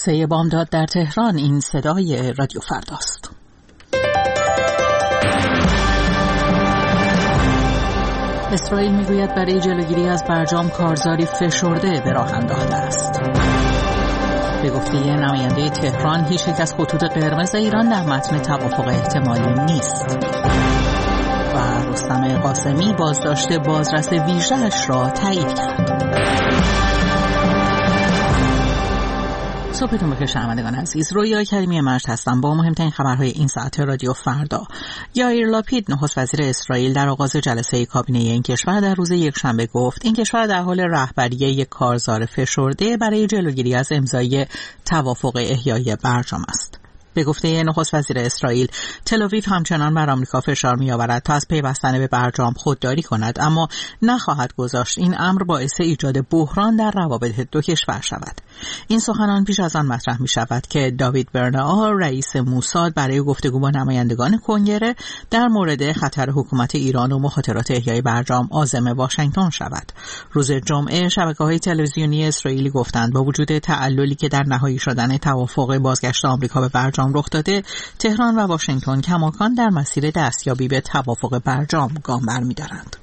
3 بامداد در تهران. این صدای رادیو فرداست. اسرائیل میگوید برای جلوگیری از برجام کارزاری فشرده به راه انداخته است. به گفته نماینده تهران هیچ یک از خطوط قرمز ایران در متن توافق احتمالی نیست. و رستم قاسمی بازداشت بازرس ویژه‌اش را تایید کرد. صبحتون بخیر شنوندگان عزیز. رویا کریمی مجد هستم با مهمترین خبرهای این ساعت رادیو فردا. یائیر لاپید نخست وزیر اسرائیل در آغاز جلسه کابینه این کشور در روز یکشنبه گفت این کشور در حال رهبری یک کارزار فشرده برای جلوگیری از امضای توافق احیای برجام است. به گفته نخست وزیر اسرائیل، تل‌آویو همچنان بر آمریکا فشار می‌آورد تا از پیوستن به برجام خودداری کند، اما نخواهد گذاشت این امر باعث ایجاد بحران در روابط دو کشور شود. این سخنان پیش از آن مطرح می‌شود که داوید برنائا رئیس موساد برای گفتگو با نمایندگان کنگره در مورد خطر حکومت ایران و مخاطرات احیای برجام عازم واشنگتن شود. روز جمعه شبکه‌های تلویزیونی اسرائیلی گفتند با وجود تعللی که در نهایی شدن توافق بازگشت آمریکا به برجام رخ داده، تهران و واشنگتن کماکان در مسیر دستیابی به توافق برجام گام برمی‌دارند.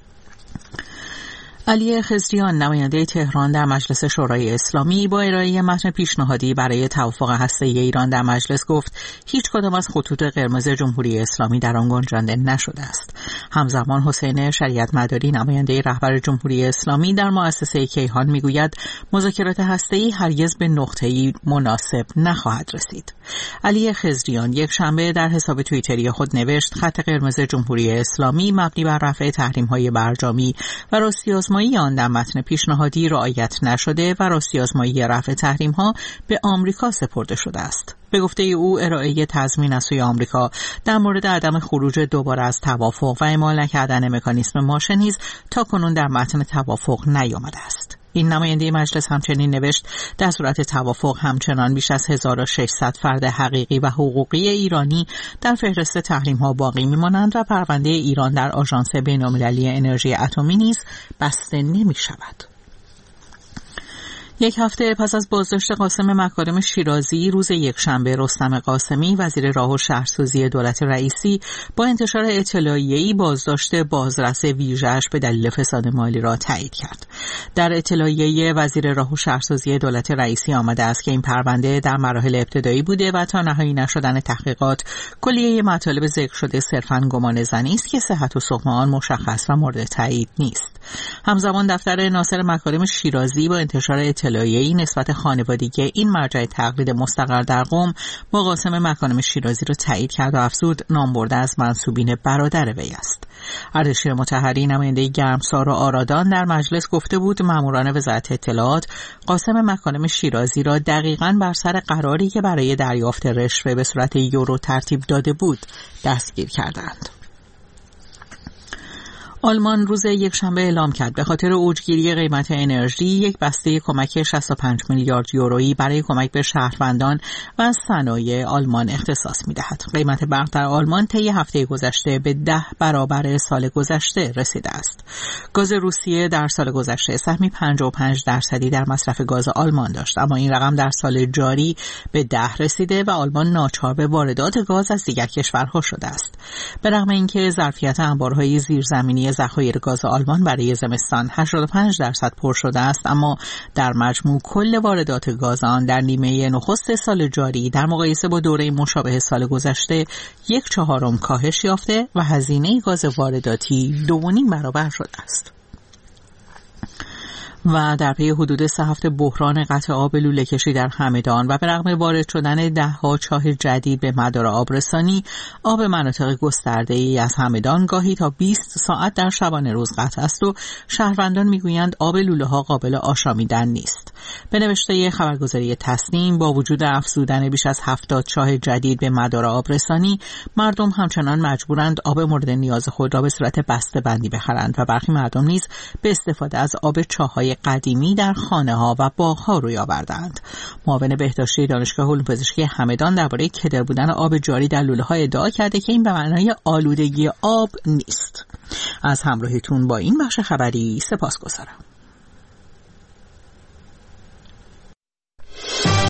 علی خضریان نماینده تهران در مجلس شورای اسلامی با ارائه متن پیشنهادی برای توافق هسته‌ای ایران در مجلس گفت هیچ کدام از خطوط قرمز جمهوری اسلامی در آن گنجانده نشده است. همزمان حسین شریعت مداری نماینده رهبر جمهوری اسلامی در مؤسسه کیهان میگوید مذاکرات هسته‌ای هرگز به نقطه‌ای مناسب نخواهد رسید. علی خضریان یک شنبه در حساب توییتری خود نوشت خط قرمز جمهوری اسلامی مبنی بر رفع تحریم‌های برجامی و راستی‌آزمایی آن در متن پیشنهادی رعایت نشده و راستی‌آزمایی رفع تحریم‌ها به آمریکا سپرده شده است. به گفته او ارائه تضمین از سوی آمریکا در مورد عدم خروج دوباره از توافق و اعمال نکردن مکانیسم ماشه نیز تاکنون در متن توافق نیامده است. این نماینده مجلس همچنین نوشت در صورت توافق همچنان بیش از 1600 فرد حقیقی و حقوقی ایرانی در فهرست تحریم‌ها باقی می‌مانند و پرونده ایران در آژانس بین‌المللی انرژی اتمی نیز بسته نمی‌شود. یک هفته پس از بازداشت قاسم مکارم شیرازی، روز یکشنبه رستم قاسمی وزیر راه و شهرسازی دولت رئیسی با انتشار اطلاعیه‌ای بازداشت بازرس ویژه‌اش به دلیل فساد مالی را تایید کرد. در اطلاعیه وزیر راه و شهرسازی دولت رئیسی آمده است که این پرونده در مراحل ابتدایی بوده و تا نهایی نشدن تحقیقات کلیه مطالب ذکر شده صرفاً گمانه‌زنی است که صحت و سقم آن مشخص و مورد تایید نیست. همزمان دفتر ناصر مکارم شیرازی با انتشار اطلاعیه‌ای نسبت خانوادگی این مرجع تقلید مستقر در قم با قاسم مکارم شیرازی را تایید کرد و افزود نام برده از منسوبین برادر وی است. اردشیر مطهری نماینده گرمسار و آرادان در مجلس گفته بود ماموران وزارت اطلاعات قاسم مکارم شیرازی را دقیقاً بر سر قراری که برای دریافت رشوه به صورت یورو ترتیب داده بود دستگیر کردند. آلمان روز یکشنبه اعلام کرد به خاطر اوجگیری قیمت انرژی یک بسته کمک 65 میلیارد یورویی برای کمک به شهروندان و صنایع آلمان اختصاص می‌دهد. قیمت برق در آلمان طی هفته گذشته به 10 برابر سال گذشته رسیده است. گاز روسیه در سال گذشته سهمی 55% در مصرف گاز آلمان داشت، اما این رقم در سال جاری به 10 رسیده و آلمان ناچار به واردات گاز از دیگر کشورها شده است. به رغم اینکه ظرفیت انبارهای زیرزمینی ذخایر گاز آلمان برای زمستان 85% پر شده است، اما در مجموع کل واردات گاز آن در نیمه نخست سال جاری در مقایسه با دوره مشابه سال گذشته 1/4 کاهش یافته و هزینه گاز وارداتی 2.5 برابر شده است. و در پی حدود 3 هفته بحران قطع آب لوله کشی در همدان و به رغم وارد شدن 10 چاه جدید به مدار آبرسانی، آب مناطق گسترده‌ای از همدان گاهی تا 20 ساعت در شبانه روز قطع است و شهروندان میگویند آب لوله ها قابل آشامیدن نیست. به نوشته خبرگزاری تسنیم با وجود افزودن بیش از 70 چاه جدید به مدار آبرسانی، مردم همچنان مجبورند آب مورد نیاز خود را به صورت بسته بندی بخرند و برخی مردم نیز به استفاده از آب چاه‌های قدیمی در خانه‌ها و باغ‌ها روی آوردند. معاون بهداشتی دانشگاه علوم پزشکی همدان درباره کدر بودن آب جاری در لوله‌ها ادعا کرده که این به معنای آلودگی آب نیست. از همراهیتون با این بخش خبری سپاسگزارم.